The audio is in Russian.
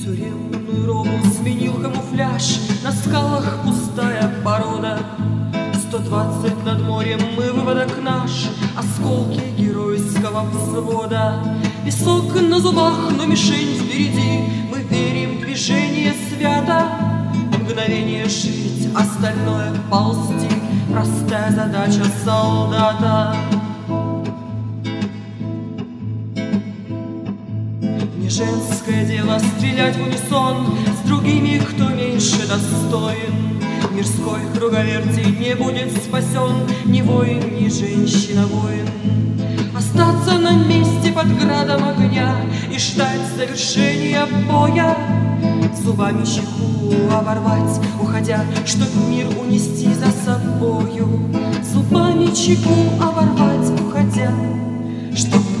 Тюремную робу сменил камуфляж, на скалах пустая порода. 120 над морем мы выводок наш, осколки геройского взвода. Песок на зубах, но мишень впереди, мы верим, движение свято. Мгновение жить, остальное ползти, простая задача солдата. Не женское дело стрелять в унисон с другими, кто меньше достоин. Мирской круговерти не будет спасен ни воин, ни женщина-воин. Остаться на месте под градом огня и ждать завершения боя, зубами чеку оборвать, уходя, чтоб мир унести за собою. Зубами чеку оборвать, уходя, чтоб